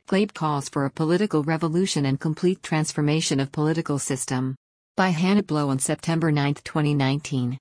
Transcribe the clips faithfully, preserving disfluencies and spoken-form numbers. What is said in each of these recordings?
Tlaib calls for a political revolution and complete transformation of political system. By Hannah Blow on September ninth twenty nineteen.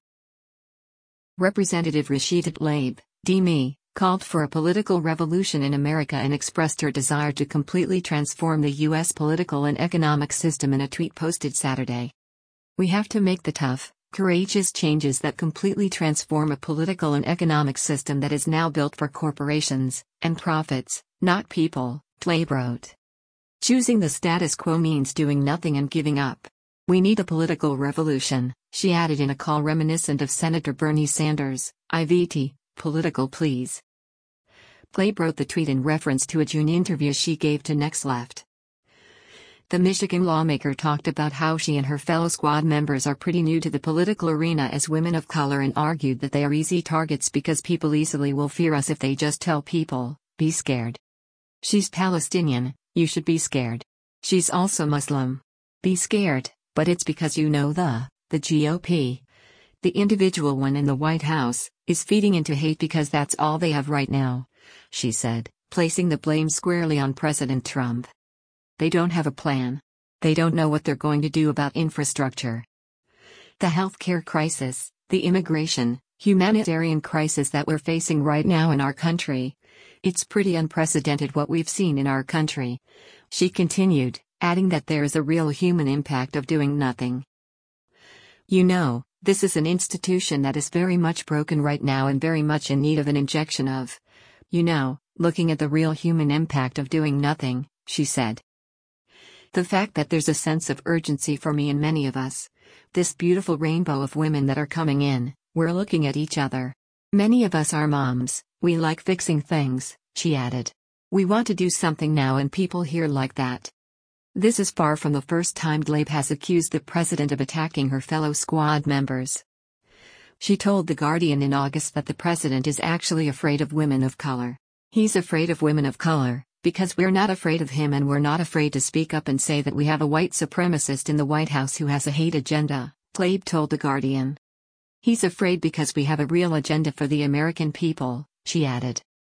Representative Rashida Tlaib, D M E, called for a political revolution in America and expressed her desire to completely transform the U S political and economic system in a tweet posted Saturday. "We have to make the tough, courageous changes that completely transform a political and economic system that is now built for corporations and profits, not people," Tlaib wrote. "Choosing the status quo means doing nothing and giving up. We need a political revolution," she added in a call reminiscent of Senator Bernie Sanders' I V T, political please. Tlaib wrote the tweet in reference to a June interview she gave to Next Left. The Michigan lawmaker talked about how she and her fellow squad members are pretty new to the political arena as women of color and argued that they are easy targets because people easily will fear us if they just tell people, "Be scared. She's Palestinian, you should be scared. She's also Muslim. Be scared, but it's because you know the, the G O P, the individual one in the White House, is feeding into hate because that's all they have right now," she said, placing the blame squarely on President Trump. "They don't have a plan. They don't know what they're going to do about infrastructure. The healthcare crisis, the immigration, humanitarian crisis that we're facing right now in our country. It's pretty unprecedented what we've seen in our country," she continued, adding that there is a real human impact of doing nothing. "You know, this is an institution that is very much broken right now and very much in need of an injection of, you know, looking at the real human impact of doing nothing," she said. "The fact that there's a sense of urgency for me and many of us. This beautiful rainbow of women that are coming in, we're looking at each other. Many of us are moms, we like fixing things," she added. "We want to do something now and people here like that." This is far from the first time Tlaib has accused the president of attacking her fellow squad members. She told The Guardian in August that the president is actually afraid of women of color. "He's afraid of women of color, because we're not afraid of him and we're not afraid to speak up and say that we have a white supremacist in the White House who has a hate agenda," Tlaib told The Guardian. "He's afraid because we have a real agenda for the American people," she added.